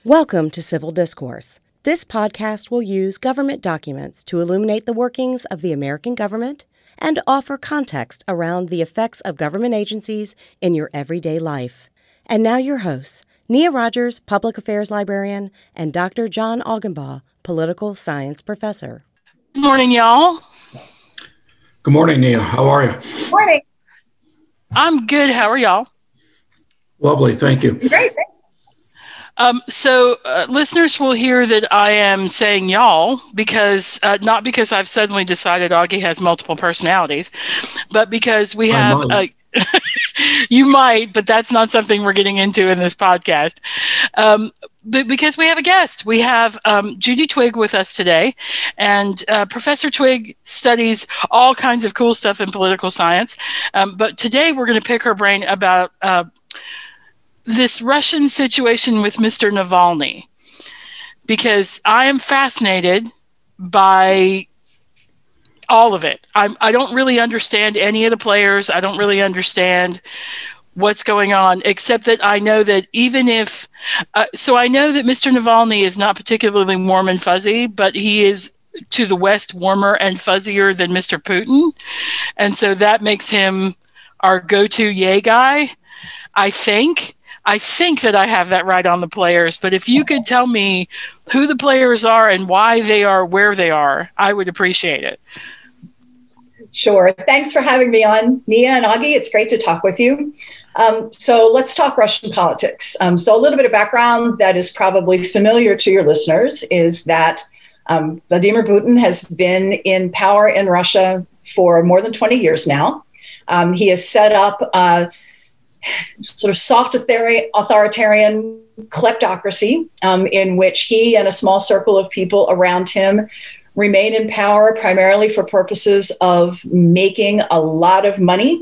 Welcome to Civil Discourse. This podcast will use government documents to illuminate the workings of the American government and offer context around the effects of government agencies in your everyday life. And now your hosts, Nia Rogers, Public Affairs Librarian, and Dr. John Augenbaugh, Political Science Professor. Good morning, y'all. Good morning, Nia. How are you? Good morning. I'm good. How are y'all? Lovely. Thank you. Great. So listeners will hear that I am saying y'all because not because I've suddenly decided Augie has multiple personalities, but because we have you might, but that's not something we're getting into in this podcast. But because we have a guest, we have Judy Twigg with us today, and Professor Twigg studies all kinds of cool stuff in political science. But today we're going to pick her brain about this Russian situation with Mr. Navalny, because I am fascinated by all of it. I don't really understand any of the players. I don't really understand what's going on, except that I know that even if, I know that Mr. Navalny is not particularly warm and fuzzy, but he is to the West warmer and fuzzier than Mr. Putin. And so that makes him our go-to yay guy, I think that I have that right on the players, but if you could tell me who the players are and why they are where they are, I would appreciate it. Sure. Thanks for having me on, Nia and Augie. It's great to talk with you. So let's talk Russian politics. So a little bit of background that is probably familiar to your listeners is that Vladimir Putin has been in power in Russia for more than 20 years now. He has set up sort of soft authoritarian kleptocracy in which he and a small circle of people around him remain in power primarily for purposes of making a lot of money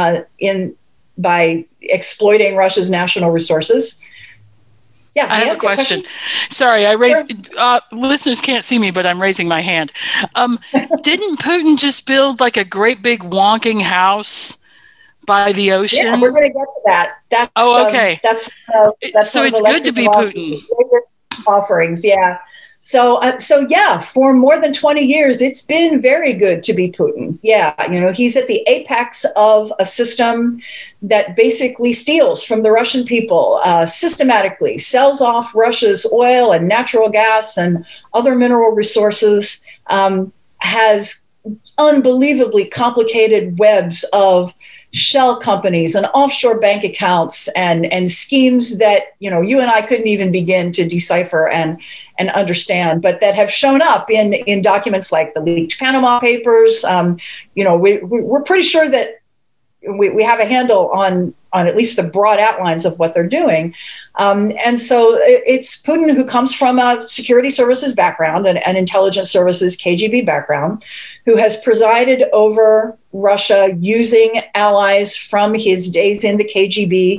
by exploiting Russia's national resources. Yeah, I have a question. Sorry, listeners can't see me, but I'm raising my hand. Didn't Putin just build like a great big wonking house by the ocean? Yeah, we're going to get to that. Okay. That's so it's good to be Putin. Offerings, yeah. So yeah, for more than 20 years, it's been very good to be Putin. Yeah, he's at the apex of a system that basically steals from the Russian people, systematically sells off Russia's oil and natural gas and other mineral resources, has unbelievably complicated webs of shell companies and offshore bank accounts and schemes that, you and I couldn't even begin to decipher and understand, but that have shown up in documents like the leaked Panama Papers. We're pretty sure that we have a handle on at least the broad outlines of what they're doing. And so it's Putin, who comes from a security services background and an intelligence services KGB background, who has presided over Russia using allies from his days in the KGB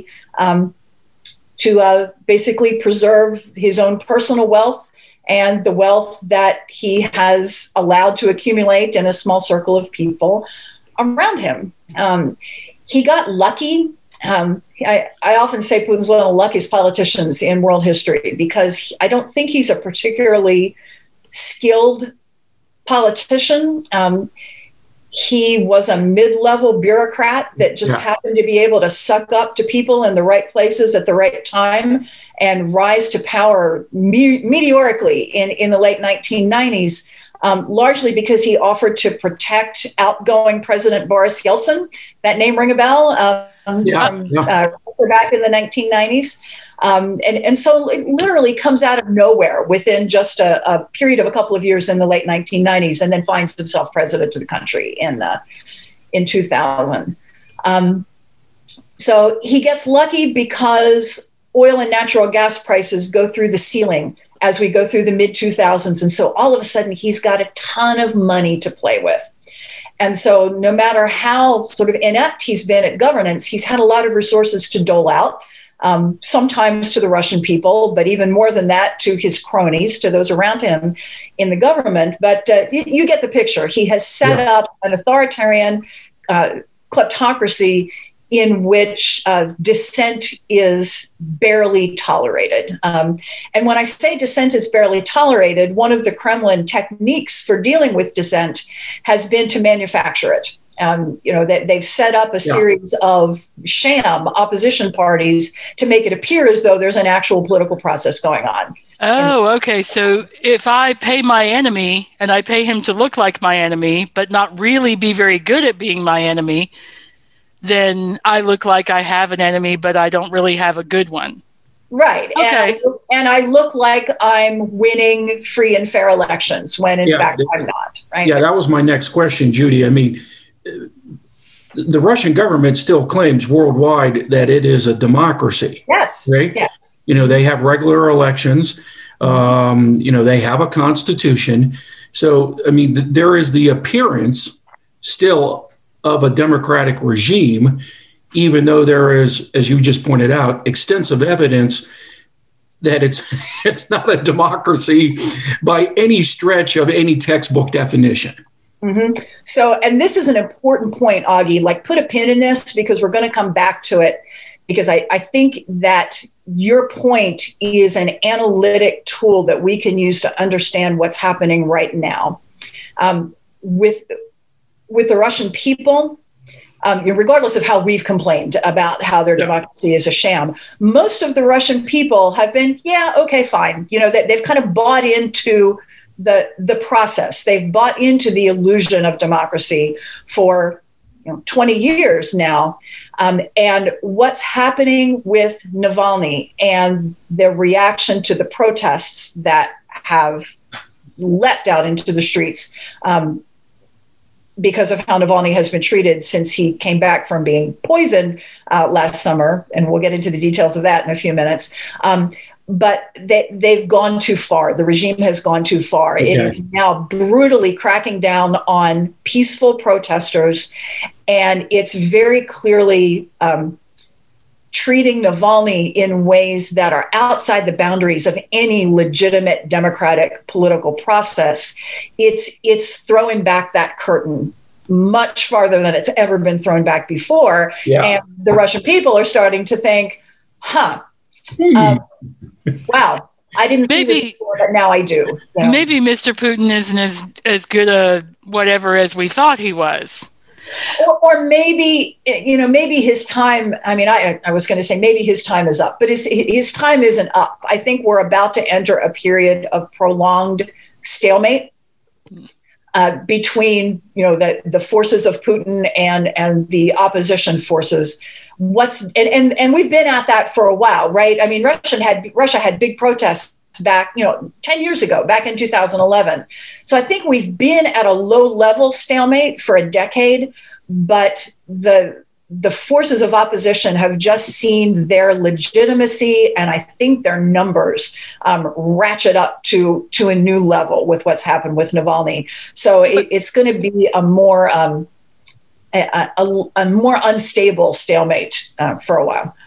to basically preserve his own personal wealth and the wealth that he has allowed to accumulate in a small circle of people around him. He got lucky. I often say Putin's one of the luckiest politicians in world history because I don't think he's a particularly skilled politician. He was a mid-level bureaucrat that just happened to be able to suck up to people in the right places at the right time and rise to power meteorically in the late 1990s. Largely because he offered to protect outgoing President Boris Yeltsin. That name ring a bell? Back in the 1990s. And so it literally comes out of nowhere within just a period of a couple of years in the late 1990s, and then finds himself president of the country in 2000. So he gets lucky because oil and natural gas prices go through the ceiling as we go through the mid-2000s. And so all of a sudden, he's got a ton of money to play with. And so no matter how sort of inept he's been at governance, he's had a lot of resources to dole out, sometimes to the Russian people, but even more than that, to his cronies, to those around him in the government. But you get the picture. He has set up an authoritarian kleptocracy in which dissent is barely tolerated. And when I say dissent is barely tolerated, one of the Kremlin techniques for dealing with dissent has been to manufacture it. They've set up a series of sham opposition parties to make it appear as though there's an actual political process going on. Oh, okay. So if I pay my enemy and I pay him to look like my enemy, but not really be very good at being my enemy, then I look like I have an enemy, but I don't really have a good one. Right. Okay. And I look like I'm winning free and fair elections when in fact I'm not. Right. Yeah, that was my next question, Judy. I mean, the Russian government still claims worldwide that it is a democracy. Yes. Right? Yes. They have regular elections. They have a constitution. So, I mean, there is the appearance still of a democratic regime, even though there is, as you just pointed out, extensive evidence that it's not a democracy by any stretch of any textbook definition. Mm-hmm. So, and this is an important point, Augie, like put a pin in this because we're going to come back to it because I think that your point is an analytic tool that we can use to understand what's happening right now. With the Russian people, regardless of how we've complained about how their democracy is a sham, most of the Russian people have been, fine. They've kind of bought into the process. They've bought into the illusion of democracy for 20 years now. And what's happening with Navalny and the reaction to the protests that have leapt out into the streets because of how Navalny has been treated since he came back from being poisoned last summer. And we'll get into the details of that in a few minutes. But they've gone too far. The regime has gone too far. Okay. It is now brutally cracking down on peaceful protesters. And it's very clearly treating Navalny in ways that are outside the boundaries of any legitimate democratic political process. It's throwing back that curtain much farther than it's ever been thrown back before. Yeah. And the Russian people are starting to think, wow, I didn't see this before, but now I do. Maybe Mr. Putin isn't as good a whatever as we thought he was. Or maybe, maybe his time, I was going to say maybe his time is up, but his time isn't up. I think we're about to enter a period of prolonged stalemate between, the forces of Putin and the opposition forces. And we've been at that for a while, right? I mean, Russia had big protests back, 10 years ago, back in 2011. So I think we've been at a low level stalemate for a decade, but the forces of opposition have just seen their legitimacy and I think their numbers ratchet up to a new level with what's happened with Navalny. So it's going to be a more unstable stalemate for a while.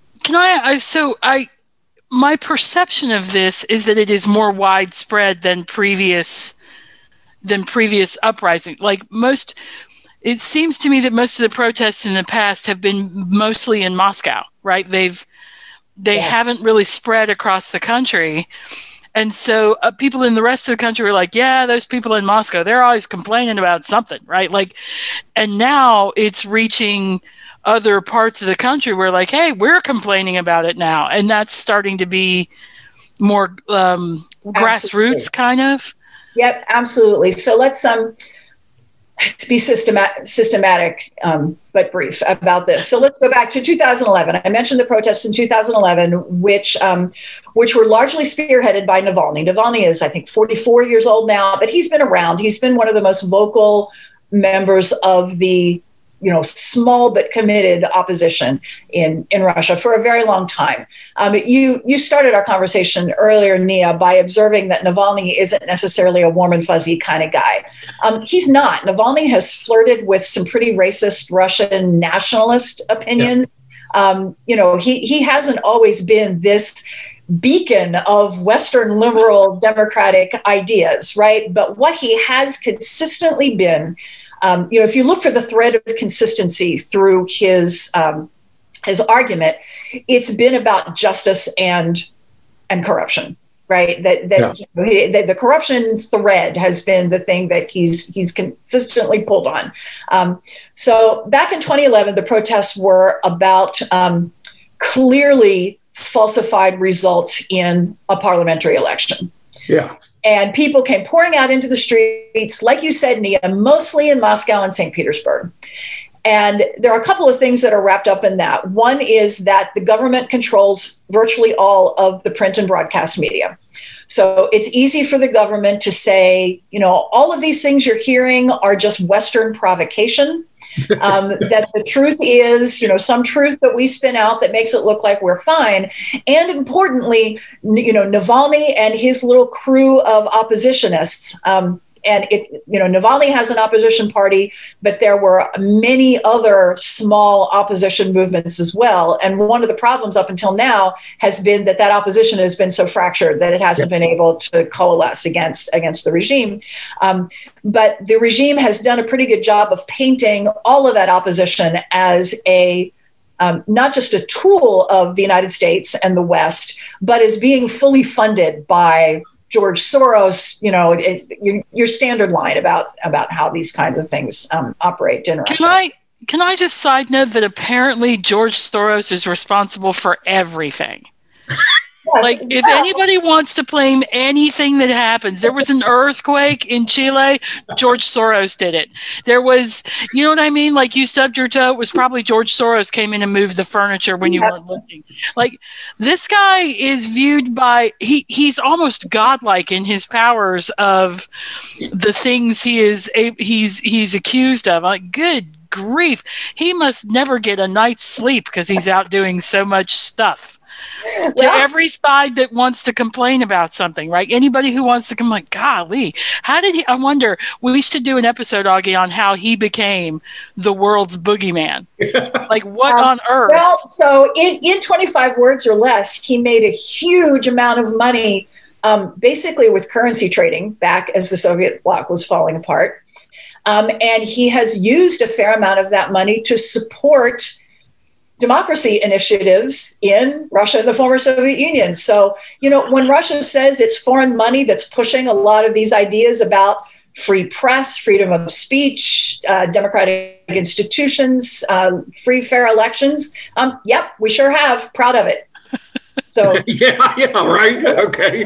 My perception of this is that it is more widespread than previous uprising. It seems to me that most of the protests in the past have been mostly in Moscow, right? They haven't really spread across the country. And so people in the rest of the country were like, those people in Moscow, they're always complaining about something, right? And now it's reaching other parts of the country where hey, we're complaining about it now. And that's starting to be more grassroots kind of. Yep, absolutely. So let's be systematic, but brief about this. So let's go back to 2011. I mentioned the protests in 2011, which were largely spearheaded by Navalny. Navalny is, I think, 44 years old now, but he's been around. He's been one of the most vocal members of the small but committed opposition in Russia for a very long time. You started our conversation earlier, Nia, by observing that Navalny isn't necessarily a warm and fuzzy kind of guy. He's not. Navalny has flirted with some pretty racist Russian nationalist opinions. Yeah. He hasn't always been this beacon of Western liberal democratic ideas, right? But what he has consistently been If you look for the thread of consistency through his argument, it's been about justice and corruption. Right, the corruption thread has been the thing that he's consistently pulled on. So back in 2011, the protests were about clearly falsified results in a parliamentary election. Yeah. And people came pouring out into the streets, like you said, Nia, mostly in Moscow and St. Petersburg. And there are a couple of things that are wrapped up in that. One is that the government controls virtually all of the print and broadcast media. So it's easy for the government to say, all of these things you're hearing are just Western provocation. That the truth is, some truth that we spin out that makes it look like we're fine. And importantly, Navalny and his little crew of oppositionists, and Navalny has an opposition party, but there were many other small opposition movements as well. And one of the problems up until now has been that opposition has been so fractured that it hasn't been able to coalesce against the regime. But the regime has done a pretty good job of painting all of that opposition as not just a tool of the United States and the West, but as being fully funded by George Soros, your standard line about how these kinds of things operate in Russia. Can I just side note that apparently George Soros is responsible for everything? Yes, if anybody wants to blame anything that happens, there was an earthquake in Chile, George Soros did it. There was, you know what I mean? You stubbed your toe, it was probably George Soros came in and moved the furniture when you weren't looking. This guy is viewed by, he's almost godlike in his powers of the things he's accused of. Good grief. He must never get a night's sleep because he's out doing so much stuff. To every side that wants to complain about something, right? Anybody who wants to complain, golly, how did he? I wonder, we should do an episode, Augie, on how he became the world's boogeyman. What on earth? Well, so in 25 words or less, he made a huge amount of money, basically with currency trading back as the Soviet bloc was falling apart. And he has used a fair amount of that money to support democracy initiatives in Russia and the former Soviet Union. So, when Russia says it's foreign money that's pushing a lot of these ideas about free press, freedom of speech, democratic institutions, free, fair elections, yep, we sure have. Proud of it. So yeah, right. Okay.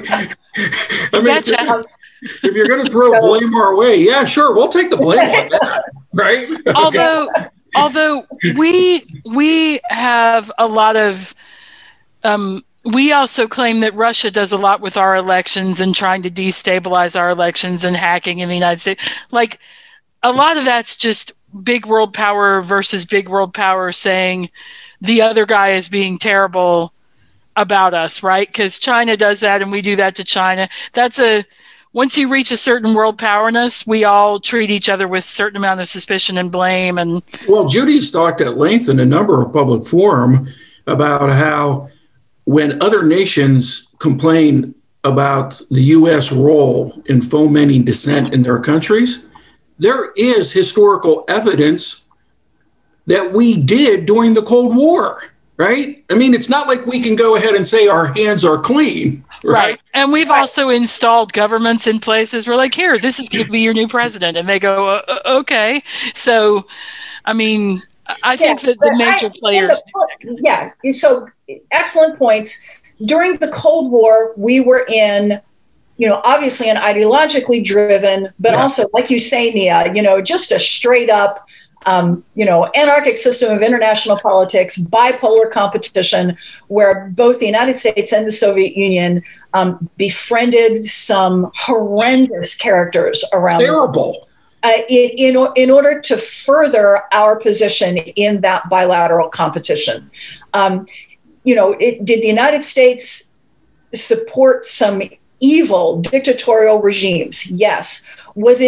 If you're going to throw blame our way, yeah, sure, we'll take the blame on that, right? Although we have a lot of, we also claim that Russia does a lot with our elections and trying to destabilize our elections and hacking in the United States. A lot of that's just big world power versus big world power saying the other guy is being about us, right? Because China does that and we do that to China. Once you reach a certain world powerness, we all treat each other with a certain amount of suspicion and blame. And Judy's talked at length in a number of public forum about how when other nations complain about the U.S. role in fomenting dissent in their countries, there is historical evidence that we did during the Cold War, right? It's not like we can go ahead and say our hands are clean. Right. And we've also installed governments in places. We're like, here, this is going to be your new president. And they go, okay. So, I think that the major players. Yeah. So excellent points. During the Cold War, we were in, obviously an ideologically driven, but also, like you say, Nia, just a straight up, anarchic system of international politics, bipolar competition, where both the United States and the Soviet Union befriended some horrendous characters around. Terrible. In order to further our position in that bilateral competition. Did the United States support some evil dictatorial regimes? Yes. Was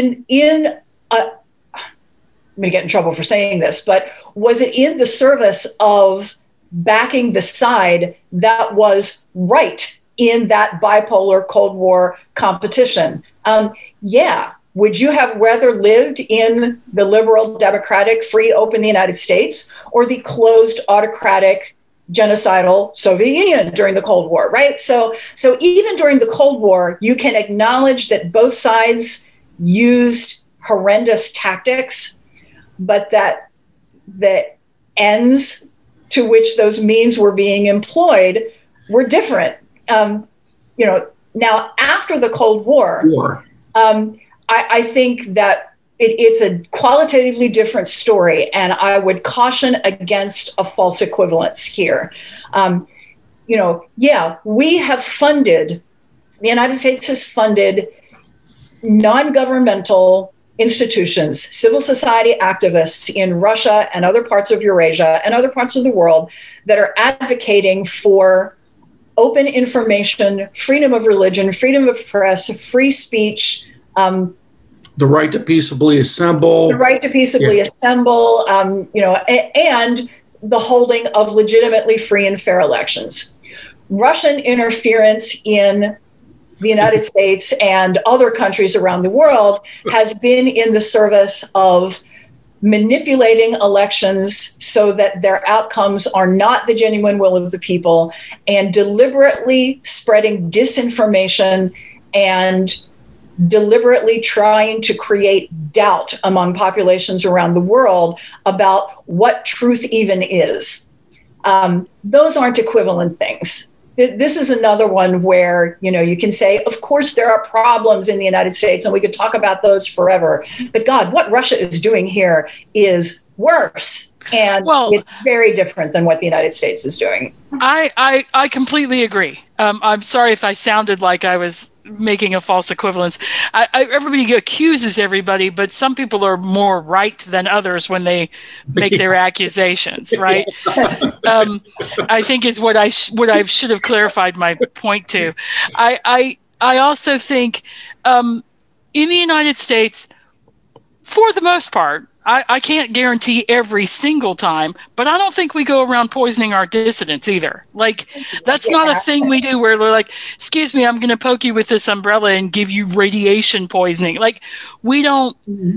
I'm going to get in trouble for saying this, but was it in the service of backing the side that was right in that bipolar Cold War competition? Yeah, would you have rather lived in the liberal, democratic, free, open United States or the closed, autocratic, genocidal Soviet Union during the Cold War, right? So even during the Cold War, you can acknowledge that both sides used horrendous tactics, but that the ends to which those means were being employed were different. Now after the Cold War, I think that it's a qualitatively different story, and I would caution against a false equivalence here. We have funded, the United States has funded non-governmental institutions, civil society activists in Russia and other parts of Eurasia and other parts of the world that are advocating for open information, freedom of religion, freedom of press, free speech, the right to peaceably assemble. And the holding of legitimately free and fair elections. Russian interference in the United States and other countries around the world has been in the service of manipulating elections so that their outcomes are not the genuine will of the people, and deliberately spreading disinformation and deliberately trying to create doubt among populations around the world about what truth even is. Those aren't equivalent things. This is another one where, you can say, of course, there are problems in the United States, and we could talk about those forever. But God, what Russia is doing here is worse. And it's very different than what the United States is doing. I completely agree. I'm sorry if I sounded like I was making a false equivalence. Everybody accuses everybody, but some people are more right than others when they make their accusations, right? I think is what I should have clarified my point to. I also think in the United States, for the most part, I can't guarantee every single time, but I don't think we go around poisoning our dissidents either. Like, that's not a thing we do where they're like, excuse me, I'm going to poke you with this umbrella and give you radiation poisoning. Like, we don't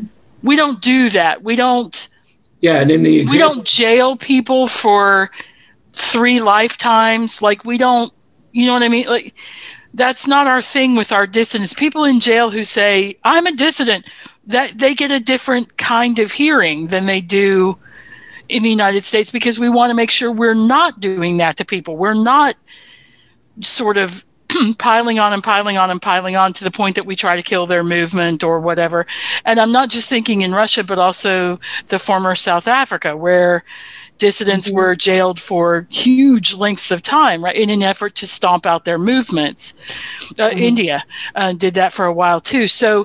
do that. We don't. Yeah, and in the example, we don't jail people for 3 lifetimes. Like, we don't. You know what I mean? Like, that's not our thing with our dissidents. People in jail who say, I'm a dissident, that they get a different kind of hearing than they do in the United States, because we want to make sure we're not doing that to people. We're not sort of piling on and piling on and piling on to the point that we try to kill their movement or whatever. And I'm not just thinking in Russia, but also the former South Africa, where dissidents were jailed for huge lengths of time, right, in an effort to stomp out their movements. India did that for a while too. So,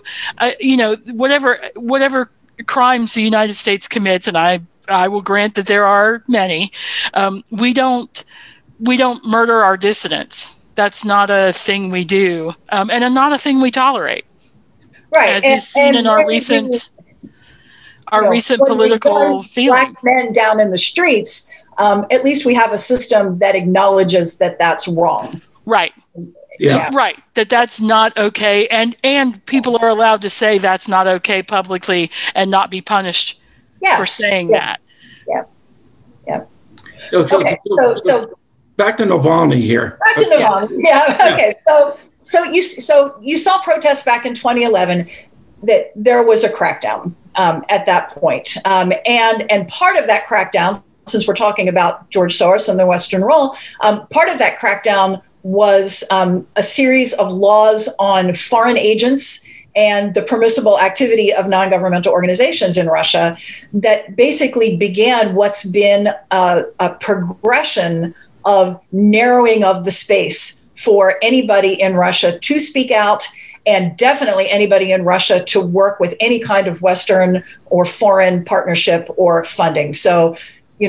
whatever crimes the United States commits, and I will grant that there are many, we don't murder our dissidents. That's not a thing we do, and not a thing we tolerate. Right, as is seen in our recent. Recent political feelings. Black men down in the streets, at least we have a system that acknowledges that that's wrong. Right. Yeah. Right. That's not okay. And people are allowed to say that's not okay publicly and not be punished for saying that. Yeah. Yeah. Okay. So back to Navalny here. Back to Navalny. Yeah. Okay. So you saw protests back in 2011 that there was a crackdown at that point. And part of that crackdown, since we're talking about George Soros and the Western role, part of that crackdown was a series of laws on foreign agents and the permissible activity of non-governmental organizations in Russia that basically began what's been a progression of narrowing of the space for anybody in Russia to speak out, and definitely anybody in Russia to work with any kind of Western or foreign partnership or funding. So,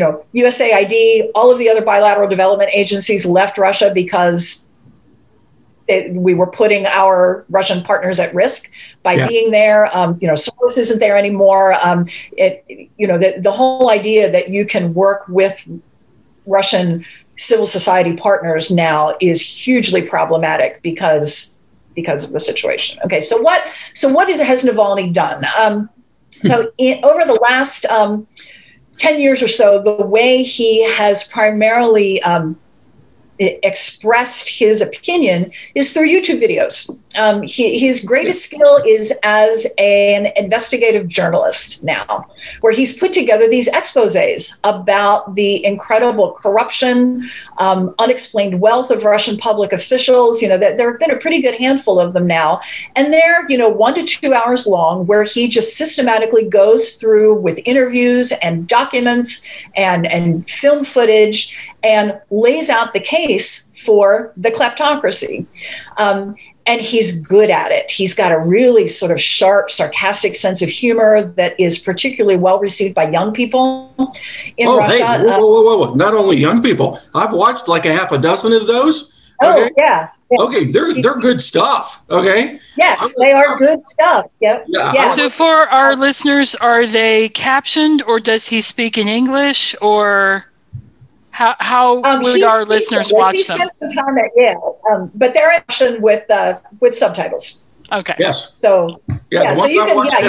USAID, all of the other bilateral development agencies left Russia because we were putting our Russian partners at risk by being there. Soros isn't there anymore. The whole idea that you can work with Russian civil society partners now is hugely problematic because because of the situation. Okay, so what has Navalny done? Over the last 10 years or so, the way he has primarily expressed his opinion is through YouTube videos. His greatest skill is as an investigative journalist now, where he's put together these exposés about the incredible corruption, unexplained wealth of Russian public officials. There have been a pretty good handful of them now. And they're, 1 to 2 hours long, where he just systematically goes through with interviews and documents and film footage and lays out the case for the kleptocracy. And he's good at it. He's got a really sort of sharp, sarcastic sense of humor that is particularly well received by young people in Russia. Hey, whoa. Not only young people. I've watched like a half a dozen of those. Okay? Yeah. Okay, they're good stuff. Okay. Yeah, they are good stuff. Yep. Yeah. So for our listeners, are they captioned, or does he speak in English, or how would our listeners watch them? He spends some time but they're captioned with subtitles. Okay. Yes. So so you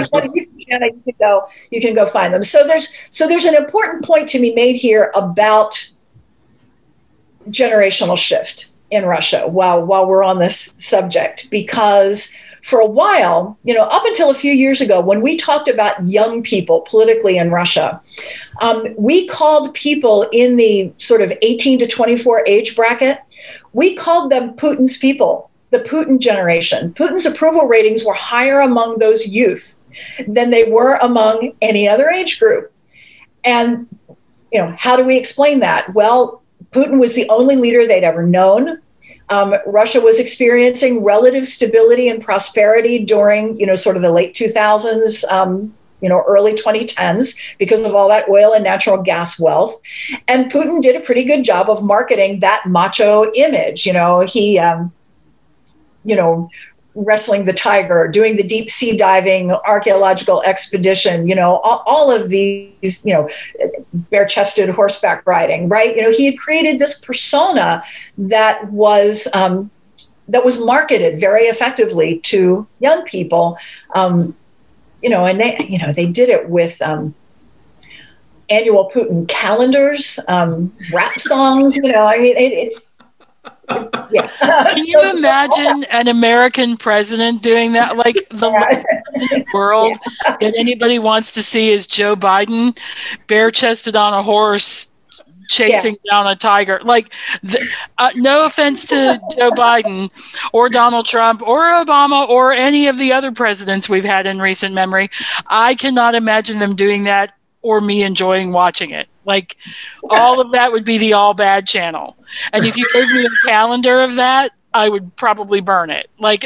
can go find them. So there's an important point to be made here about generational shift in Russia while we're on this subject, because for a while, up until a few years ago, when we talked about young people politically in Russia, we called people in the sort of 18 to 24 age bracket, we called them Putin's people, the Putin generation. Putin's approval ratings were higher among those youth than they were among any other age group. And, how do we explain that? Well, Putin was the only leader they'd ever known. Russia was experiencing relative stability and prosperity during, sort of the late 2000s, early 2010s, because of all that oil and natural gas wealth. And Putin did a pretty good job of marketing that macho image. He, wrestling the tiger, doing the deep sea diving archaeological expedition, all of these, bare-chested horseback riding, right? he had created this persona that was marketed very effectively to young people, and they did it with annual Putin calendars, rap songs, it's. Yeah. Can you imagine an American president doing that? Like the world that anybody wants to see is Joe Biden bare-chested on a horse chasing down a tiger. Like, no offense to Joe Biden or Donald Trump or Obama or any of the other presidents we've had in recent memory, I cannot imagine them doing that or me enjoying watching it. Like, all of that would be the all bad channel. And if you gave me a calendar of that, I would probably burn it. Like,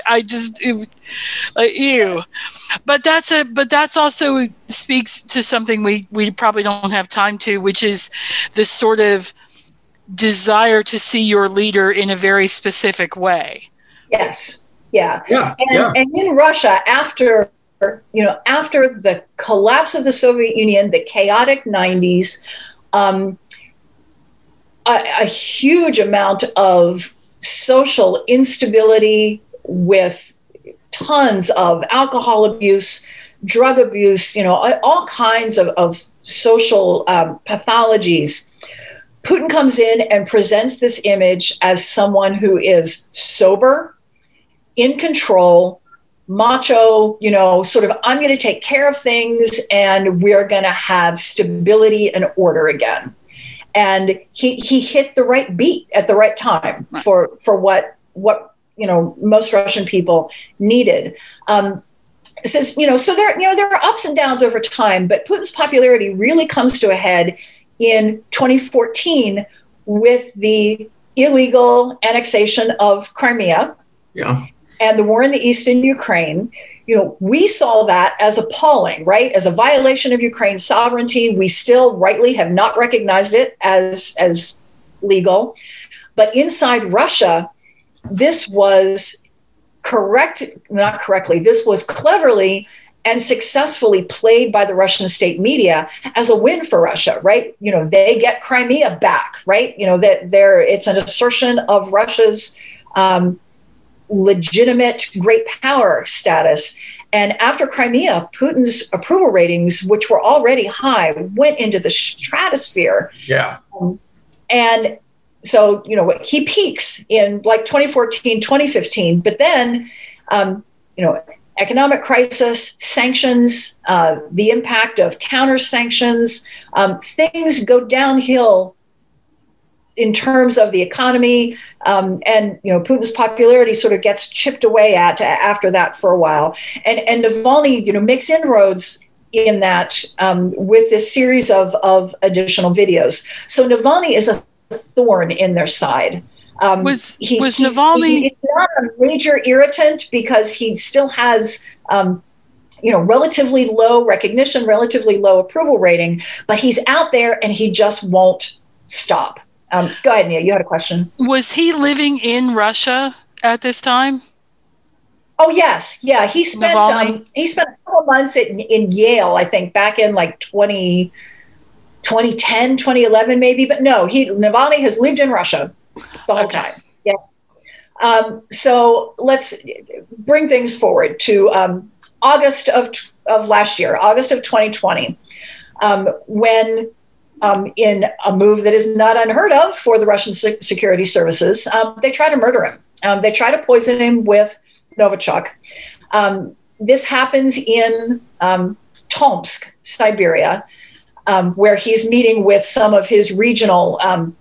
ew. But that's also speaks to something we probably don't have time to, which is this sort of desire to see your leader in a very specific way. Yes. Yeah. And in Russia, after the collapse of the Soviet Union, the chaotic 90s, a huge amount of social instability with tons of alcohol abuse, drug abuse, all kinds of social pathologies. Putin comes in and presents this image as someone who is sober, in control, macho, sort of, I'm going to take care of things and we're going to have stability and order again. And he hit the right beat at the right time for what most Russian people needed. Says, so there are ups and downs over time, but Putin's popularity really comes to a head in 2014 with the illegal annexation of Crimea. Yeah. And the war in the eastern Ukraine. We saw that as appalling, right? As a violation of Ukraine's sovereignty. We still rightly have not recognized it as legal. But inside Russia, this was this was cleverly and successfully played by the Russian state media as a win for Russia, right? They get Crimea back, right? That it's an assertion of Russia's legitimate great power status. And after Crimea, Putin's approval ratings, which were already high, went into the stratosphere. Yeah. And so, he peaks in like 2014, 2015, but then, economic crisis, sanctions, the impact of counter sanctions, things go downhill in terms of the economy, and Putin's popularity sort of gets chipped away at after that for a while. And Navalny, makes inroads in that with this series of additional videos. So Navalny is a thorn in their side. Was Navalny? He's not a major irritant because he still has, relatively low recognition, relatively low approval rating, but he's out there and he just won't stop. Go ahead, Nia. You had a question. Was he living in Russia at this time? Oh, yes. Yeah. He spent a couple of months in Yale, I think, back in like 2010, 2011, maybe. But no, Navalny has lived in Russia the whole time. Yeah. So let's bring things forward to August of last year, August of 2020, when in a move that is not unheard of for the Russian security services, they try to murder him. They try to poison him with Novichok. This happens in Tomsk, Siberia, where he's meeting with some of his regional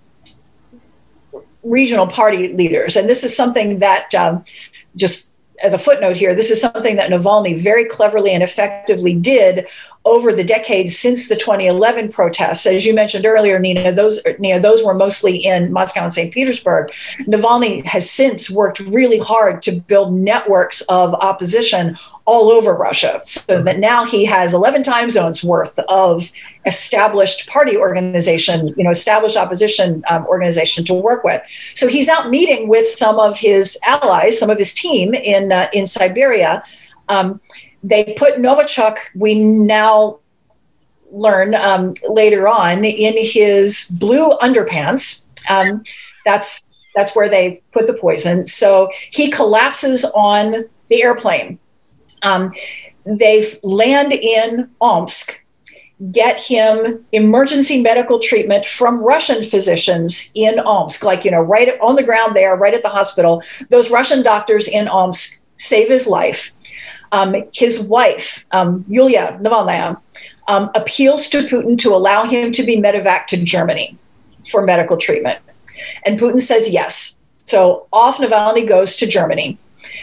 party leaders. And this is something that, just as a footnote here, this is something that Navalny very cleverly and effectively did over the decades since the 2011 protests. As you mentioned earlier, Nina, those were mostly in Moscow and St. Petersburg. Navalny has since worked really hard to build networks of opposition all over Russia, so that now he has 11 time zones worth of established party organization, established opposition organization to work with. So he's out meeting with some of his allies, some of his team in Siberia. They put Novichok, we now learn later on, in his blue underpants. That's where they put the poison. So he collapses on the airplane. They land in Omsk, get him emergency medical treatment from Russian physicians in Omsk, right on the ground there, right at the hospital. Those Russian doctors in Omsk save his life. His wife, Yulia Navalnaya, appeals to Putin to allow him to be medevaced to Germany for medical treatment. And Putin says yes. So off Navalny goes to Germany.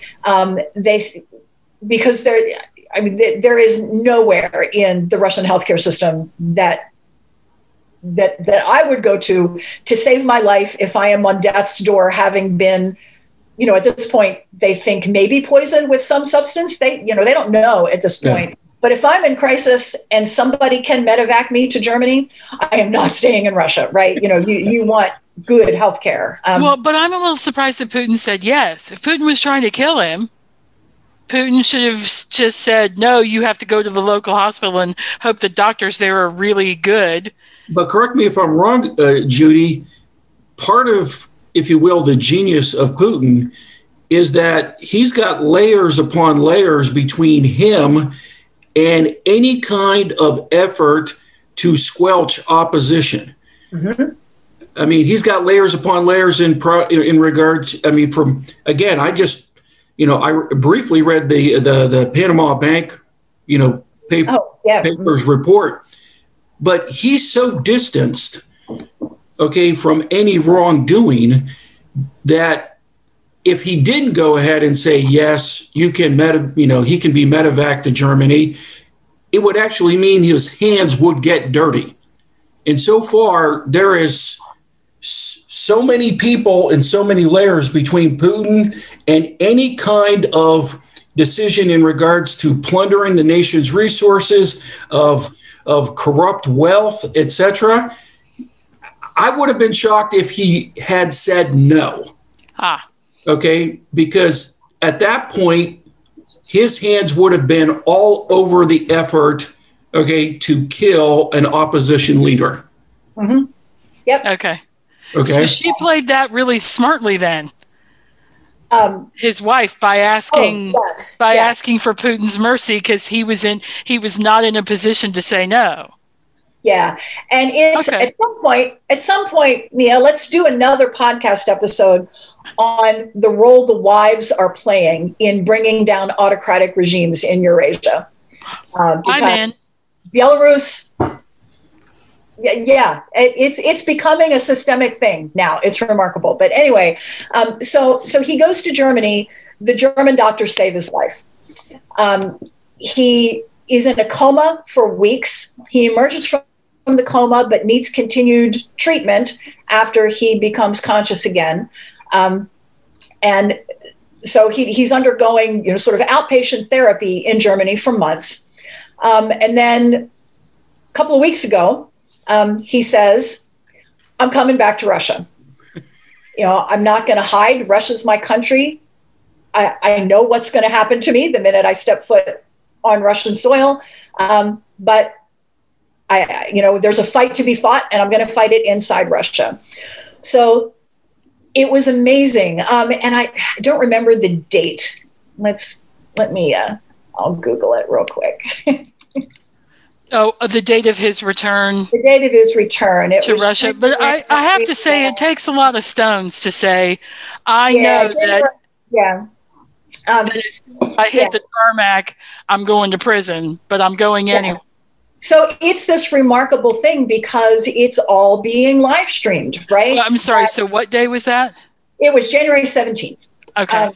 Because there is nowhere in the Russian healthcare system that I would go to save my life if I am on death's door, having been, at this point, they think maybe poisoned with some substance. They don't know at this point. Yeah. But if I'm in crisis and somebody can medevac me to Germany, I am not staying in Russia, right? You want good healthcare. But I'm a little surprised that Putin said yes. If Putin was trying to kill him, Putin should have just said, no, you have to go to the local hospital and hope the doctors there are really good. But correct me if I'm wrong, Judy, part of, if you will, the genius of Putin is that he's got layers upon layers between him and any kind of effort to squelch opposition. Mm-hmm. I mean, he's got layers upon layers in regards, from, again, I briefly read the Panama Bank, papers report, but he's so distanced, from any wrongdoing that if he didn't go ahead and say, yes, you can he can be medevaced to Germany, it would actually mean his hands would get dirty. And so far, there is so many people and so many layers between Putin and any kind of decision in regards to plundering the nation's resources, of corrupt wealth, etc. I would have been shocked if he had said no. Because at that point, his hands would have been all over the effort, to kill an opposition leader. Mm-hmm. Yep. Okay. So she played that really smartly then. his wife by asking asking for Putin's mercy because he was not in a position to say no. Yeah. And it's at some point, Nia, let's do another podcast episode on the role the wives are playing in bringing down autocratic regimes in Eurasia. I'm in. Belarus, it's becoming a systemic thing now. It's remarkable. But anyway, so he goes to Germany. The German doctors save his life. He is in a coma for weeks. He emerges from the coma, but needs continued treatment after he becomes conscious again. And so he's undergoing, sort of outpatient therapy in Germany for months. And then a couple of weeks ago, he says, I'm coming back to Russia. I'm not going to hide. Russia's my country. I know what's going to happen to me the minute I step foot on Russian soil. But there's a fight to be fought, and I'm going to fight it inside Russia. So it was amazing. And I don't remember the date. I'll Google it real quick. The date of his return. The date of his return to Russia. But I have to say, it takes a lot of stones to say, I know that. Yeah. If I hit the tarmac, I'm going to prison, but I'm going anyway. So it's this remarkable thing because it's all being live streamed, right? Well, I'm sorry. So what day was that? It was January 17th. Okay.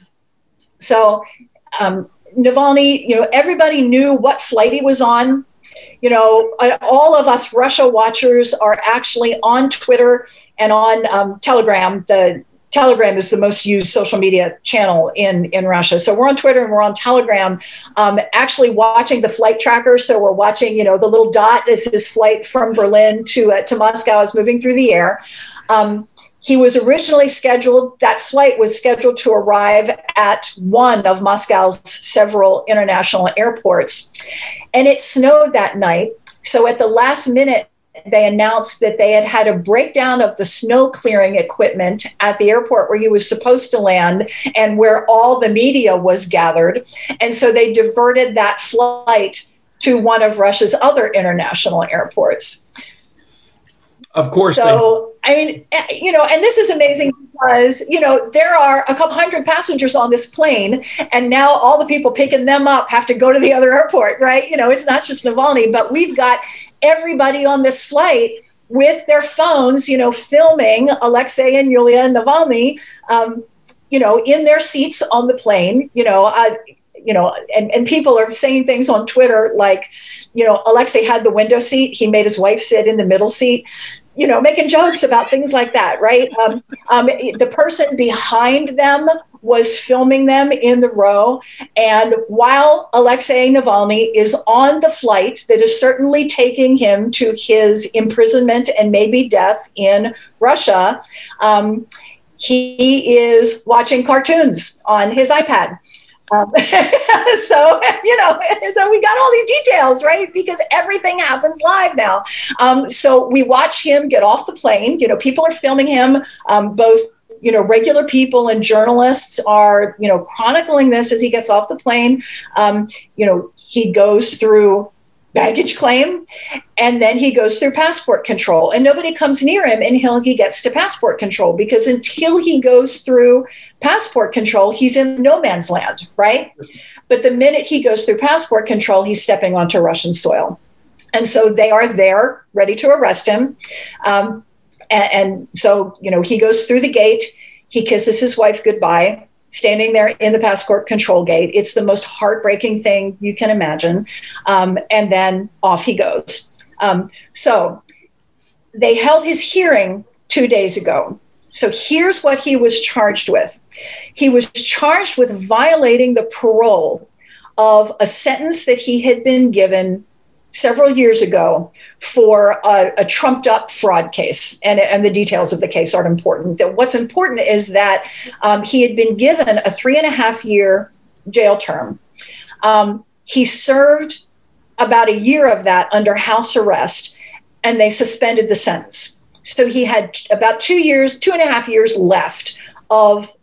Navalny, everybody knew what flight he was on. All of us Russia watchers are actually on Twitter and on Telegram. The Telegram is the most used social media channel in Russia. So we're on Twitter and we're on Telegram, actually watching the flight tracker. So we're watching, the little dot as his flight from Berlin to Moscow is moving through the air. He was originally that flight was scheduled to arrive at one of Moscow's several international airports. And it snowed that night. So at the last minute, they announced that they had a breakdown of the snow clearing equipment at the airport where he was supposed to land and where all the media was gathered. And so they diverted that flight to one of Russia's other international airports. Of course. So, and this is amazing because, there are a couple hundred passengers on this plane, and now all the people picking them up have to go to the other airport, right? It's not just Navalny, but we've got everybody on this flight with their phones, filming Alexei and Yulia Navalny, in their seats on the plane, and people are saying things on Twitter like, Alexei had the window seat. He made his wife sit in the middle seat, making jokes about things like that, right? The person behind them was filming them in the row. And while Alexei Navalny is on the flight that is certainly taking him to his imprisonment and maybe death in Russia, he is watching cartoons on his iPad. So we got all these details, right? Because everything happens live now. So we watch him get off the plane. People are filming him, both, regular people and journalists are, chronicling this as he gets off the plane. He goes through baggage claim, and then he goes through passport control, and nobody comes near him until he gets to passport control, because until he goes through passport control, he's in no man's land, right? But the minute he goes through passport control, he's stepping onto Russian soil. And so they are there ready to arrest him. And so, he goes through the gate, he kisses his wife goodbye, standing there in the passport control gate. It's the most heartbreaking thing you can imagine. And then off he goes. So they held his hearing 2 days ago. So here's what he was charged with. He was charged with violating the parole of a sentence that he had been given several years ago for a trumped up fraud case. And the details of the case aren't important. What's important is that he had been given a 3.5-year jail term. He served about a year of that under house arrest, and they suspended the sentence. So he had about 2.5 years left of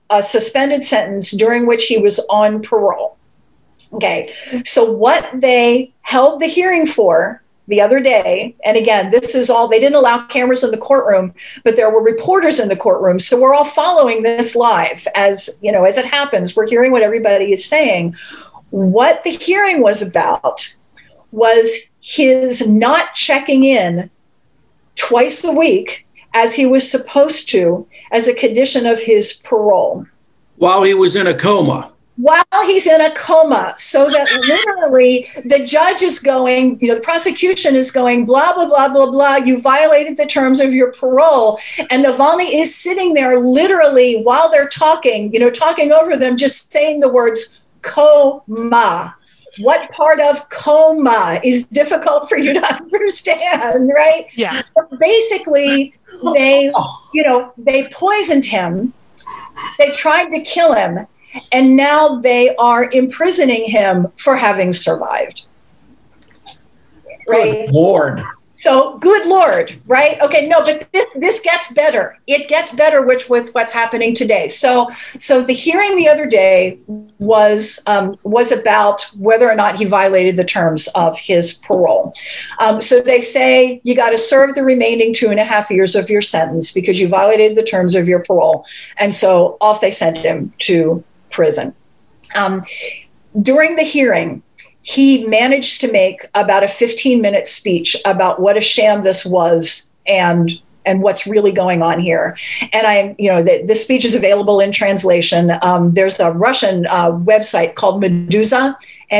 a suspended sentence during which he was on parole. Okay, so what they held the hearing for the other day, and again, this is all, they didn't allow cameras in the courtroom, but there were reporters in the courtroom. So we're all following this live as, you know, as it happens. We're hearing what everybody is saying. What the hearing was about was his not checking in twice a week as he was supposed to as a condition of his parole. While he was in a coma. While he's in a coma, so that literally the judge is going, you know, the prosecution is going, blah, blah, blah, blah, blah. You violated the terms of your parole. And Navalny is sitting there literally while they're talking, you know, talking over them, just saying the words coma. What part of coma is difficult for you to understand, right? Yeah. So basically, they poisoned him. They tried to kill him. And now they are imprisoning him for having survived. Right? Good Lord. So, good Lord, right? Okay, no, but this gets better. It gets better with what's happening today. So the hearing the other day was about whether or not he violated the terms of his parole. So they say you got to serve the remaining 2.5 years of your sentence because you violated the terms of your parole. And so off they sent him to prison. During the hearing, he managed to make about a 15-minute speech about what a sham this was and what's really going on here. And this speech is available in translation. There's a Russian website called Meduza,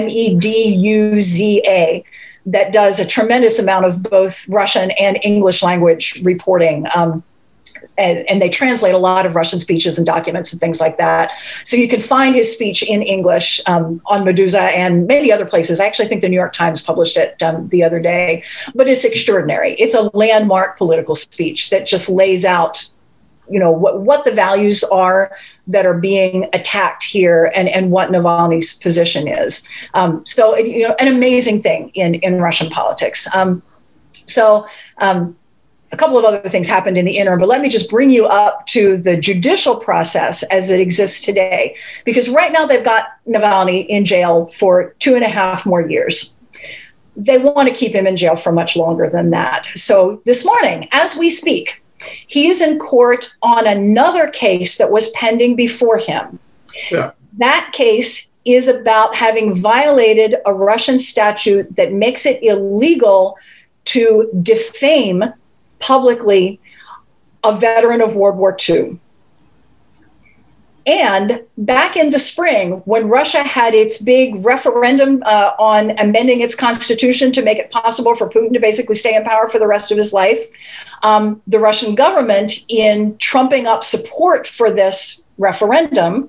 Meduza, that does a tremendous amount of both Russian and English language reporting. And they translate a lot of Russian speeches and documents and things like that. So you can find his speech in English on Meduza and many other places. I actually think the New York Times published it the other day. But it's extraordinary. It's a landmark political speech that just lays out, you know, what the values are that are being attacked here and what Navalny's position is. So, you know, an amazing thing in Russian politics. A couple of other things happened in the interim, but let me just bring you up to the judicial process as it exists today. Because right now they've got Navalny in jail for 2.5 more years. They want to keep him in jail for much longer than that. So this morning, as we speak, he is in court on another case that was pending before him. Yeah. That case is about having violated a Russian statute that makes it illegal to defame publicly a veteran of World War II. And back in the spring, when Russia had its big referendum on amending its constitution to make it possible for Putin to basically stay in power for the rest of his life, the Russian government, in trumping up support for this referendum,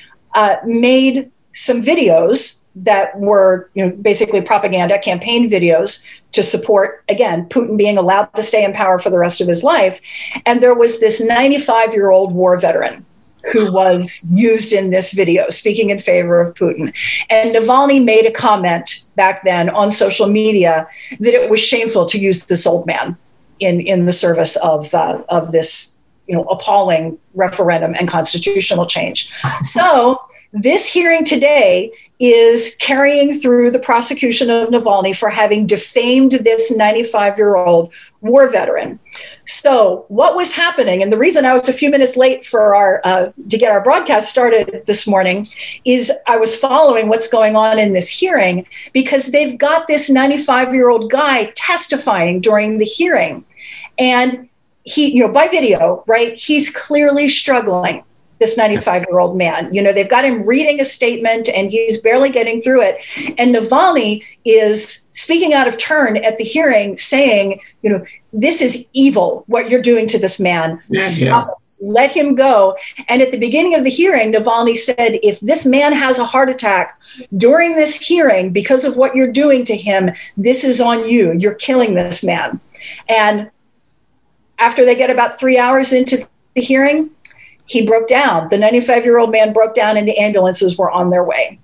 made some videos that were, you know, basically propaganda campaign videos to support, again, Putin being allowed to stay in power for the rest of his life. And there was this 95-year-old war veteran who was used in this video, speaking in favor of Putin. And Navalny made a comment back then on social media that it was shameful to use this old man in the service of this, you know, appalling referendum and constitutional change. So this hearing today is carrying through the prosecution of Navalny for having defamed this 95-year-old war veteran. So what was happening, and the reason I was a few minutes late for to get our broadcast started this morning, is I was following what's going on in this hearing because they've got this 95-year-old guy testifying during the hearing. And he, you know, by video, right, he's clearly struggling. This 95-year-old man, you know, they've got him reading a statement and he's barely getting through it. And Navalny is speaking out of turn at the hearing saying, you know, this is evil, what you're doing to this man. Stop it. Let him go. And at the beginning of the hearing, Navalny said, if this man has a heart attack during this hearing because of what you're doing to him, this is on you. You're killing this man. And after they get about 3 hours into the hearing, he broke down. The 95-year-old man broke down and the ambulances were on their way.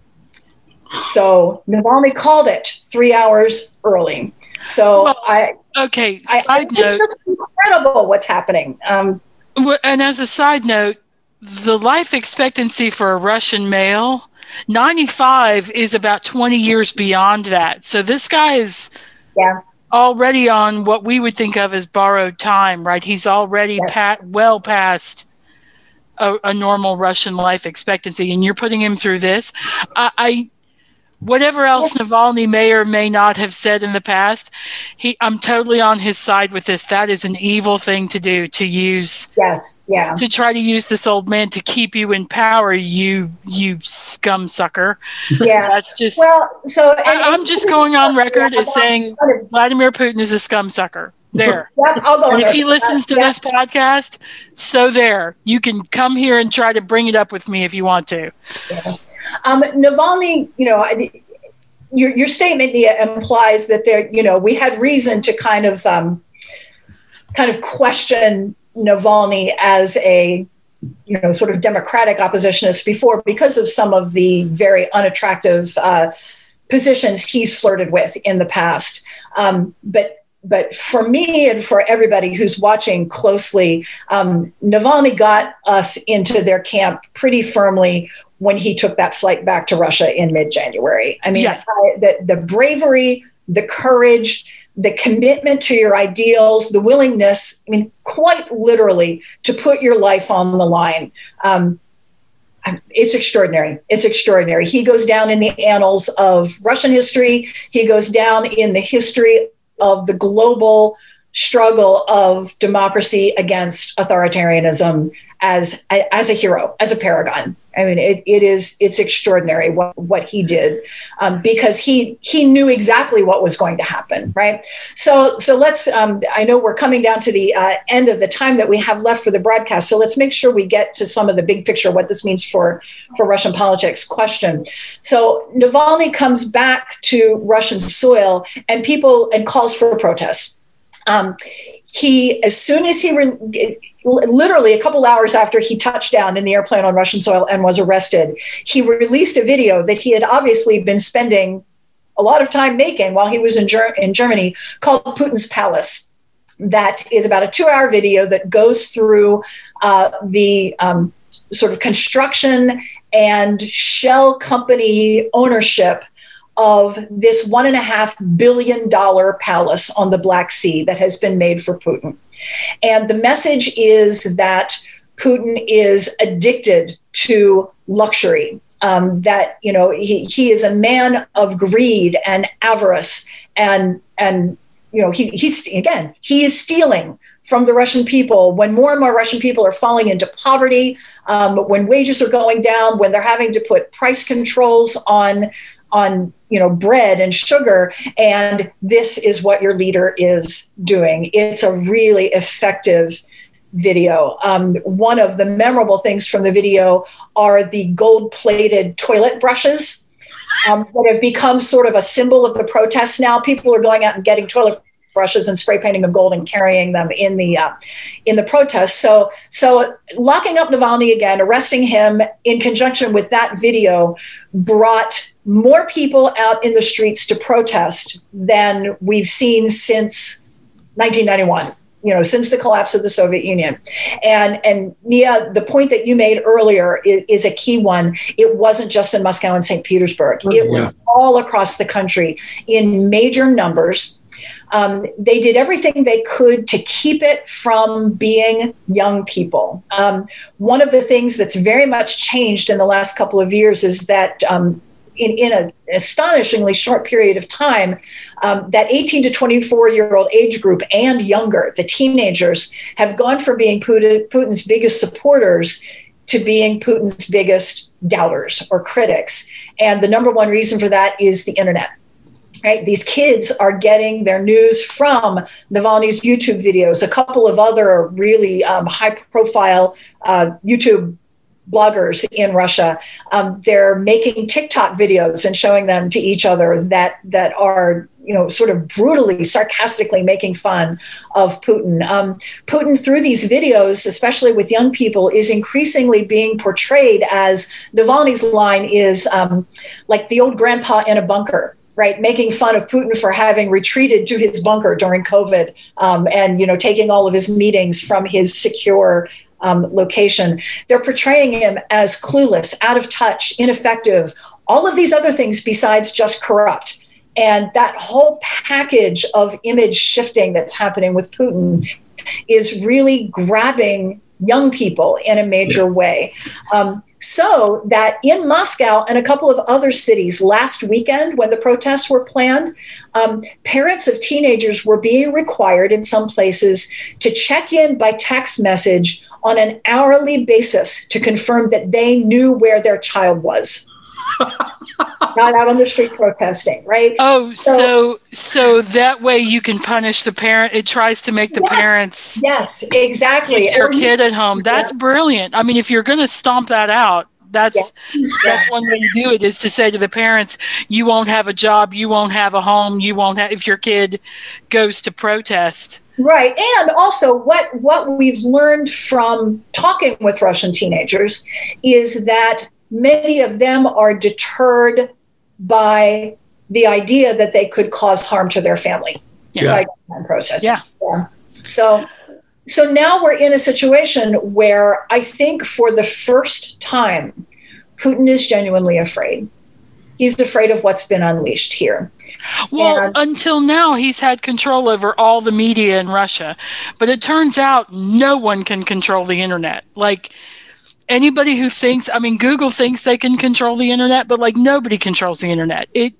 So Navalny called it 3 hours early. So side note, it's incredible what's happening. And as a side note, the life expectancy for a Russian male, 95 is about 20 years beyond that. So this guy is already on what we would think of as borrowed time, right? He's already well past a normal Russian life expectancy, and you're putting him through this. Whatever else Navalny may or may not have said in the past, I'm totally on his side with this. That is an evil thing to do, to use, to try to use this old man to keep you in power, you scum sucker. Yeah, that's just. Well, so I'm just going on record as saying Vladimir Putin is a scum sucker. There. I'll go. And if he listens to this podcast, so there, you can come here and try to bring it up with me if you want to. Yeah. Navalny, your statement, Nia, implies that we had reason to kind of question Navalny as a, sort of democratic oppositionist before, because of some of the very unattractive positions he's flirted with in the past. But for me and for everybody who's watching closely, Navalny got us into their camp pretty firmly when he took that flight back to Russia in mid-January. I mean, the bravery, the courage, the commitment to your ideals, the willingness, quite literally, to put your life on the line. It's extraordinary. It's extraordinary. He goes down in the annals of Russian history. He goes down in the history of the global struggle of democracy against authoritarianism as a hero, as a paragon. I mean, it's extraordinary what he did, because he knew exactly what was going to happen, right? So let's. I know we're coming down to the end of the time that we have left for the broadcast. So let's make sure we get to some of the big picture, what this means for Russian politics. Question. So Navalny comes back to Russian soil and calls for protests. As soon as literally a couple hours after he touched down in the airplane on Russian soil and was arrested, he released a video that he had obviously been spending a lot of time making while he was in Germany, called Putin's Palace. That is about a 2-hour video that goes through the sort of construction and shell company ownership of this $1.5 billion palace on the Black Sea that has been made for Putin. And the message is that Putin is addicted to luxury, that, he is a man of greed and avarice, and he is stealing from the Russian people when more and more Russian people are falling into poverty, when wages are going down, when they're having to put price controls on bread and sugar. And this is what your leader is doing. It's a really effective video. One of the memorable things from the video are the gold-plated toilet brushes that have become sort of a symbol of the protest now. People are going out and getting toilet brushes and spray painting them gold and carrying them in the protest. So locking up Navalny again, arresting him in conjunction with that video, brought more people out in the streets to protest than we've seen since 1991. Since the collapse of the Soviet Union. And Nia, the point that you made earlier is a key one. It wasn't just in Moscow and St. Petersburg. It was all across the country in major numbers. They did everything they could to keep it from being young people. One of the things that's very much changed in the last couple of years is that in an astonishingly short period of time, that 18 to 24-year-old age group and younger, the teenagers, have gone from being Putin's biggest supporters to being Putin's biggest doubters or critics. And the number one reason for that is the internet. Right? These kids are getting their news from Navalny's YouTube videos, a couple of other really high-profile YouTube bloggers in Russia. They're making TikTok videos and showing them to each other that are, sort of brutally, sarcastically making fun of Putin. Putin, through these videos, especially with young people, is increasingly being portrayed as, Navalny's line is like the old grandpa in a bunker. Right, making fun of Putin for having retreated to his bunker during COVID, and taking all of his meetings from his secure location. They're portraying him as clueless, out of touch, ineffective, all of these other things besides just corrupt. And that whole package of image shifting that's happening with Putin is really grabbing young people in a major way. So that in Moscow and a couple of other cities last weekend, when the protests were planned, parents of teenagers were being required in some places to check in by text message on an hourly basis to confirm that they knew where their child was. Not out on the street protesting, right? Oh, so that way you can punish the parent. It tries to make the parents. Yes, exactly. Keep their kid at home. That's brilliant. I mean, if you're going to stomp that out, that's one way to do it, is to say to the parents, you won't have a job, you won't have a home, you won't have, if your kid goes to protest. Right. And also what we've learned from talking with Russian teenagers is that many of them are deterred by the idea that they could cause harm to their family by protesting. So now we're in a situation where I think for the first time, Putin is genuinely afraid. He's afraid of what's been unleashed here. Well, until now, he's had control over all the media in Russia. But it turns out no one can control the internet. Like, anybody who thinks, I mean, Google thinks they can control the internet, but like nobody controls the internet. It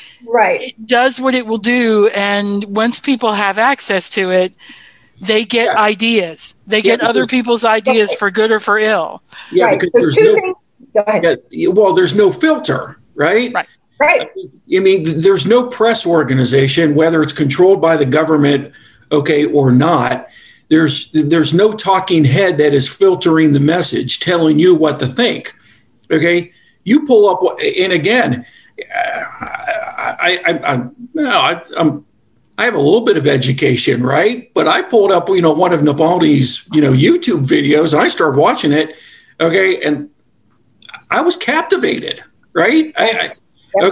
does what it will do. And once people have access to it, they get ideas. They get other people's ideas for good or for ill. Yeah, because there's no filter, right? Right. I mean, there's no press organization, whether it's controlled by the government, or not. There's no talking head that is filtering the message, telling you what to think. Okay, you pull up, and again, I have a little bit of education, right? But I pulled up, one of Navalny's, YouTube videos, and I started watching it. Okay, and I was captivated, right? Yes.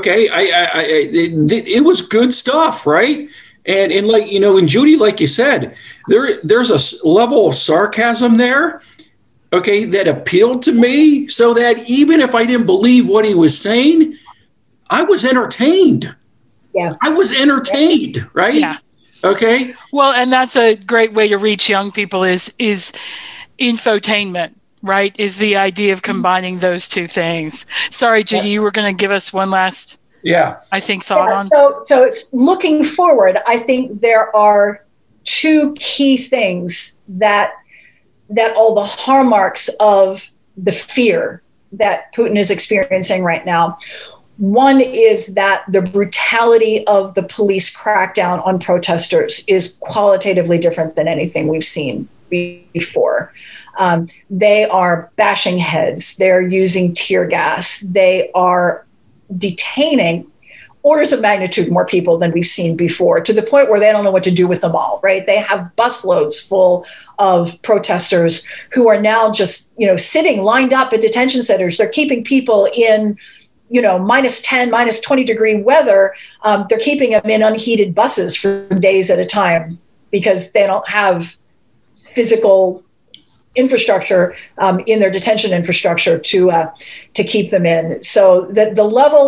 It was good stuff, right? And like, and Judy, like you said, there's a level of sarcasm there, that appealed to me, so that even if I didn't believe what he was saying, I was entertained. Yeah. I was entertained, right? Yeah. Okay. Well, and that's a great way to reach young people is infotainment, right? Is the idea of combining those two things. Sorry, Judy, you were going to give us one last thought on. So it's looking forward. I think there are two key things that all the hallmarks of the fear that Putin is experiencing right now. One is that the brutality of the police crackdown on protesters is qualitatively different than anything we've seen before. They are bashing heads. They're using tear gas. They are detaining orders of magnitude more people than we've seen before, to the point where they don't know what to do with them all, right? They have busloads full of protesters who are now just, sitting lined up at detention centers. They're keeping people in, minus 10, minus 20 degree weather. They're keeping them in unheated buses for days at a time because they don't have physical infrastructure in their detention infrastructure to keep them in. So the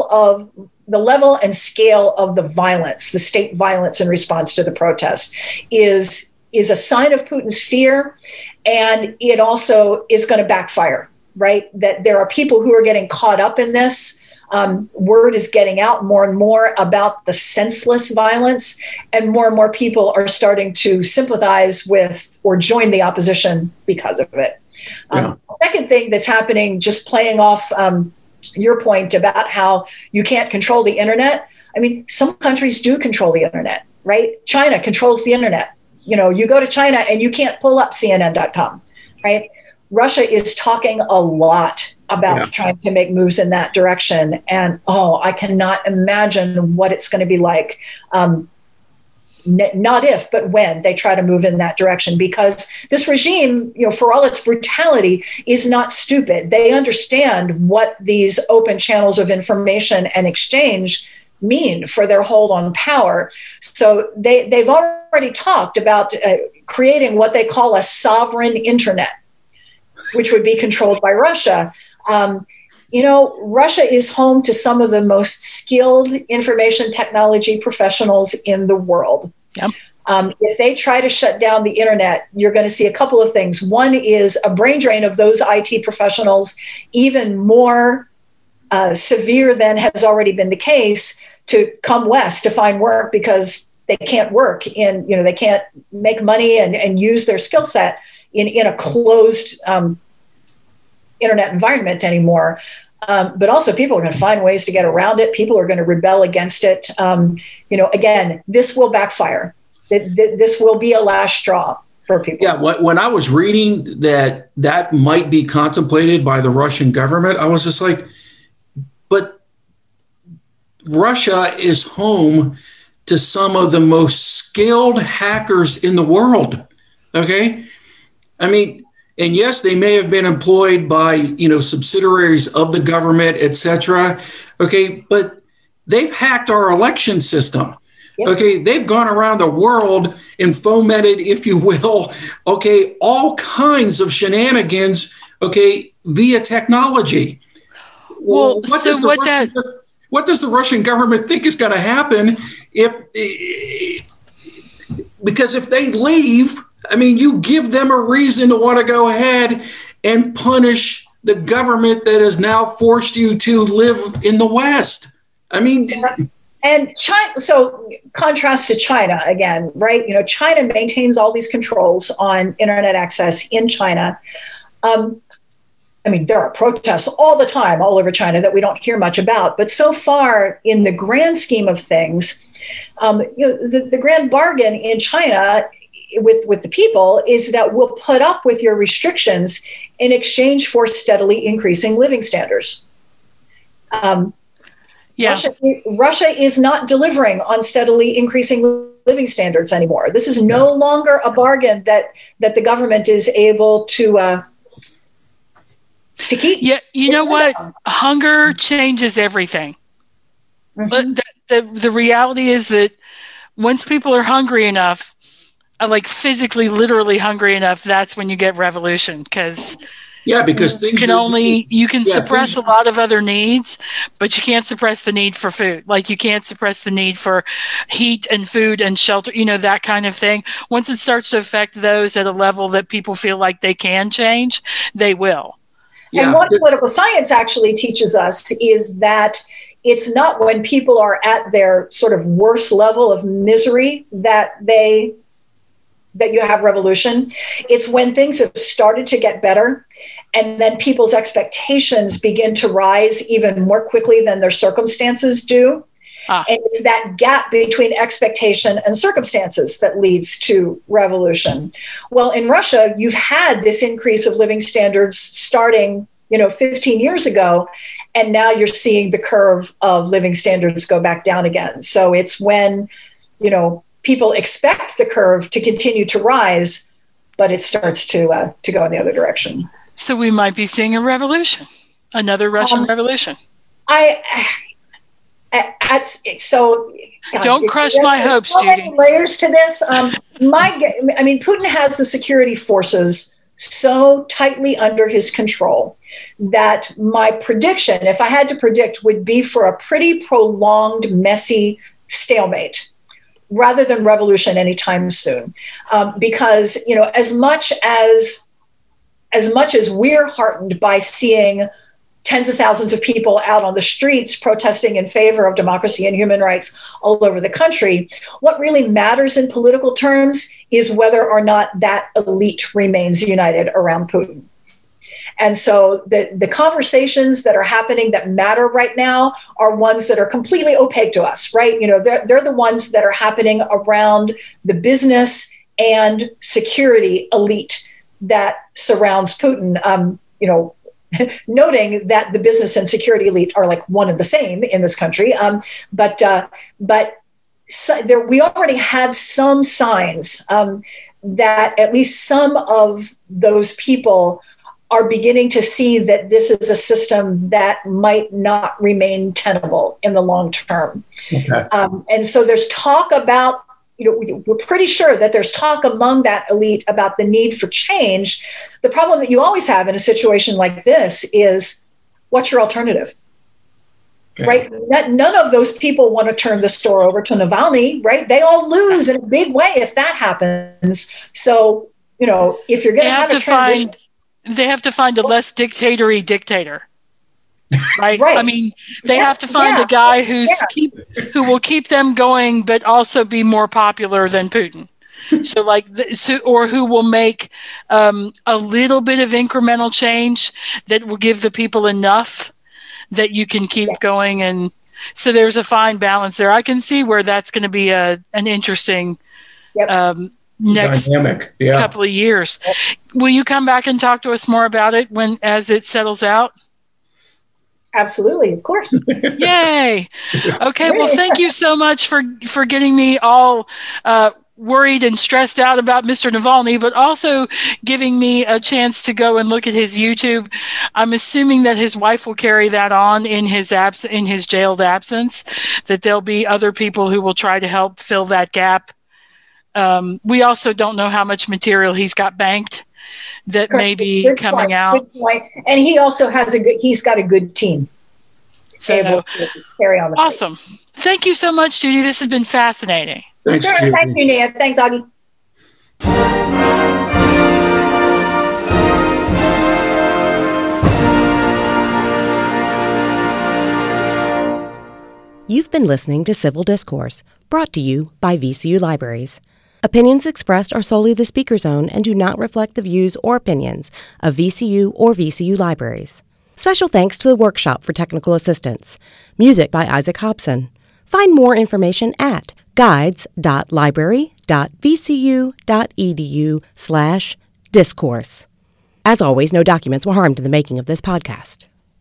level and scale of the violence, the state violence in response to the protests, is a sign of Putin's fear, and it also is going to backfire. Right? That there are people who are getting caught up in this. Word is getting out more and more about the senseless violence, and more people are starting to sympathize with or join the opposition because of it. Second thing that's happening, just playing off your point about how you can't control the internet. I mean, some countries do control the internet, right? China controls the internet. You go to China and you can't pull up CNN.com, right? Russia is talking a lot about trying to make moves in that direction. And, I cannot imagine what it's going to be like. Not if, but when they try to move in that direction, because this regime, for all its brutality, is not stupid. They understand what these open channels of information and exchange mean for their hold on power. So they've already talked about creating what they call a sovereign internet. which would be controlled by Russia. Russia is home to some of the most skilled information technology professionals in the world. Yep. If they try to shut down the internet, you're going to see a couple of things. One is a brain drain of those IT professionals, even more severe than has already been the case, to come west to find work because they can't work they can't make money and use their skill set in a closed internet environment anymore. But also people are going to find ways to get around it. People are going to rebel against it. Again, this will backfire. This will be a last straw for people. Yeah, when I was reading that might be contemplated by the Russian government, I was just like, but Russia is home to some of the most skilled hackers in the world. Okay? I mean, and yes, they may have been employed by, subsidiaries of the government, et cetera. Okay, but they've hacked our election system. Yep. Okay, they've gone around the world and fomented, if you will, okay, all kinds of shenanigans, okay, via technology. Well, what does the Russian government think is going to happen because if they leave, I mean, you give them a reason to want to go ahead and punish the government that has now forced you to live in the West. I mean, and China, so contrast to China again, right? China maintains all these controls on internet access in China. There are protests all the time all over China that we don't hear much about. But so far, in the grand scheme of things, the grand bargain in China with the people is that we'll put up with your restrictions in exchange for steadily increasing living standards. Russia is not delivering on steadily increasing living standards anymore. This is no longer a bargain that the government is able to keep. Yeah, you know what? Hunger changes everything. Mm-hmm. But the reality is that once people are hungry enough, like physically, literally hungry enough, that's when you get revolution. Because you can suppress a lot of other needs, but you can't suppress the need for food. Like you can't suppress the need for heat and food and shelter, that kind of thing. Once it starts to affect those at a level that people feel like they can change, they will. Yeah. And what political science actually teaches us is that it's not when people are at their sort of worst level of misery that you have revolution. It's when things have started to get better and then people's expectations begin to rise even more quickly than their circumstances do. And it's that gap between expectation and circumstances that leads to revolution. Well, in Russia, you've had this increase of living standards starting, 15 years ago, and now you're seeing the curve of living standards go back down again. So it's when, people expect the curve to continue to rise, but it starts to go in the other direction. So we might be seeing a revolution, another Russian revolution. Don't crush my hopes, Judy. Many layers to this. Putin has the security forces so tightly under his control that my prediction, if I had to predict, would be for a pretty prolonged, messy stalemate rather than revolution anytime soon. Because, as much as we're heartened by seeing tens of thousands of people out on the streets protesting in favor of democracy and human rights all over the country, what really matters in political terms is whether or not that elite remains united around Putin. And so the conversations that are happening that matter right now are ones that are completely opaque to us, right? They're the ones that are happening around the business and security elite that surrounds Putin. Noting that the business and security elite are like one and the same in this country. But we already have some signs that at least some of those people are beginning to see that this is a system that might not remain tenable in the long term. Okay. And so there's talk about we're pretty sure that there's talk among that elite about the need for change. The problem that you always have in a situation like this is, what's your alternative? Right? None of those people want to turn the store over to Navalny, right? They all lose in a big way if that happens. So, if you're going to have a transition, they have to find a less dictatory dictator. Right? Right. I mean, they have to find a guy who will keep them going, but also be more popular than Putin. So or who will make a little bit of incremental change that will give the people enough that you can keep going. And so there's a fine balance there. I can see where that's going to be an interesting next dynamic. Couple of years. Will you come back and talk to us more about it as it settles out? Absolutely, of course. Yay. Okay, well, thank you so much for getting me all worried and stressed out about Mr. Navalny, but also giving me a chance to go and look at his YouTube. I'm assuming that his wife will carry that on in his jailed absence, that there'll be other people who will try to help fill that gap. We also don't know how much material he's got banked that may be coming out. Good point. And he also he's got a good team. So able to carry on the awesome. Thank you so much, Judy. This has been fascinating. Thanks, Judy. Thank you, Nia. Thanks, Augie. You've been listening to Civil Discourse, brought to you by VCU Libraries. Opinions expressed are solely the speaker's own and do not reflect the views or opinions of VCU or VCU Libraries. Special thanks to the Workshop for Technical Assistance. Music by Isaac Hobson. Find more information at guides.library.vcu.edu/discourse. As always, no documents were harmed in the making of this podcast.